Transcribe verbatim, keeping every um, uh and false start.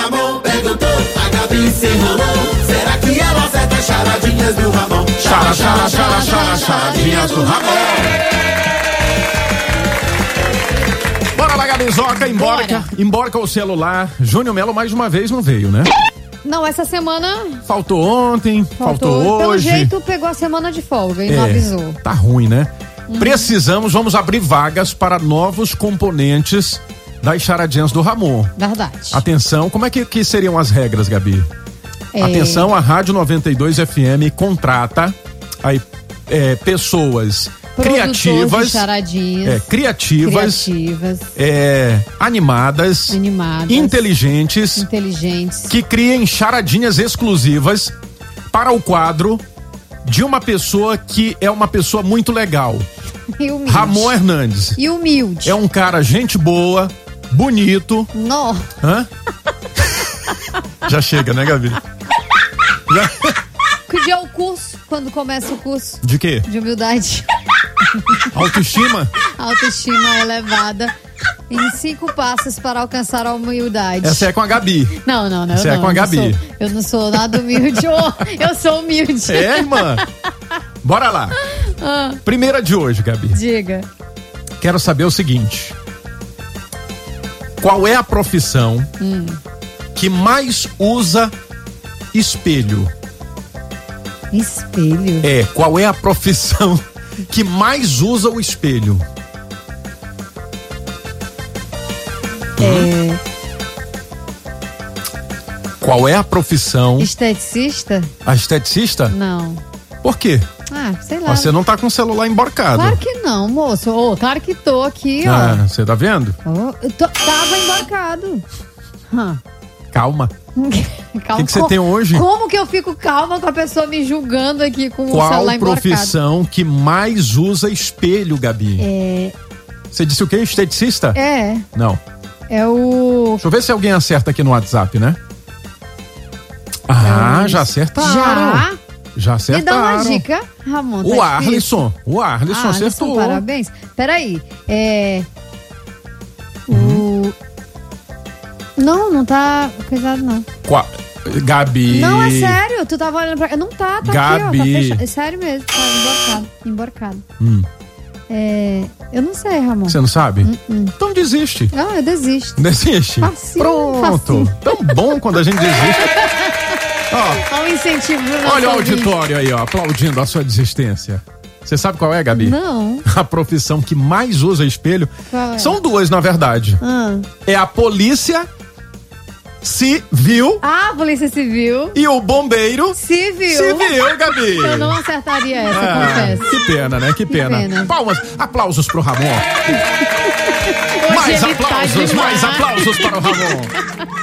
Ramon perguntou, a Gabi se enrolou. Será que ela acerta as charadinhas do Ramon? Chara, chara, chara, chara, charadinhas do Ramon. Bora lá, Gabizoca, embora, embora o celular. Júnior Melo mais uma vez não veio, né? Não, essa semana... Faltou ontem, faltou, faltou hoje. Pelo jeito, pegou a semana de folga e é, não avisou. Tá ruim, né? Hum. Precisamos, vamos abrir vagas para novos componentes das charadinhas do Ramon. Verdade. Atenção, como é que, que seriam as regras, Gabi? É... Atenção, a Rádio noventa e dois F M contrata aí, é, pessoas... Criativas, charadinhas, é, criativas, criativas é, animadas, animadas, inteligentes, inteligentes, que criem charadinhas exclusivas para o quadro de uma pessoa que é uma pessoa muito legal. E humilde. Ramon Hernandes. E humilde. É um cara gente boa, bonito. Não. Hã? Já chega, né, Gabi? Já... Que dia é o curso? Quando começa o curso? De quê? De humildade. Autoestima? Autoestima elevada em cinco passos para alcançar a humildade. Essa é com a Gabi. Não, não, não. Essa não, é com a Gabi. Eu, sou, eu não sou nada humilde. Oh, eu sou humilde. É, irmã? Bora lá. Ah. Primeira de hoje, Gabi. Diga. Quero saber o seguinte. Qual é a profissão hum. que mais usa espelho? Espelho? É, qual é a profissão que mais usa o espelho? É... Hum? Qual é a profissão? Esteticista? A esteticista? Não. Por quê? Ah, sei lá. Você não tá com o celular embarcado. Claro que não, moço. Oh, claro que tô aqui, ó. Ah, você tá vendo? Oh, eu tô, tava embarcado. Hum. Calma. Calma. O que você tem hoje? Como que eu fico calma com a pessoa me julgando aqui com Qual o celular embarcado? Qual profissão que mais usa espelho, Gabi? É... Você disse o quê? Esteticista? É. Não. É o... Deixa eu ver se alguém acerta aqui no WhatsApp, né? Ah, é já acertaram. Já? Já acertaram. Me dá uma dica, Ramon. Tá o Arlisson. O Arlisson ah, acertou. Parabéns. Peraí. É... Hum. O... Não, não tá coisado, não. Qua... Gabi. Não, é sério. Tu tava olhando pra... Não tá, tá Gabi. aqui, ó. Tá fechado. É sério mesmo. Tá emborcado. Emborcado. Hum. É... Eu não sei, Ramon. Você não sabe? Uh -uh. Então desiste. Não, eu desisto. Desiste? Facinho, Pronto. Facinho. Tão bom quando a gente desiste. Ó, um incentivo pro nosso olha o ouvinte. auditório aí, ó, aplaudindo a sua desistência. Você sabe qual é, Gabi? Não. A profissão que mais usa espelho é? São duas, na verdade. Ah. É a polícia civil. Ah, a polícia civil. E o bombeiro civil. Civil, Gabi. Eu não acertaria essa, ah, confesso. Que pena, né? Que pena. Que pena. Palmas, aplausos pro Ramon. Hoje mais ele aplausos, tá mais aplausos para o Ramon.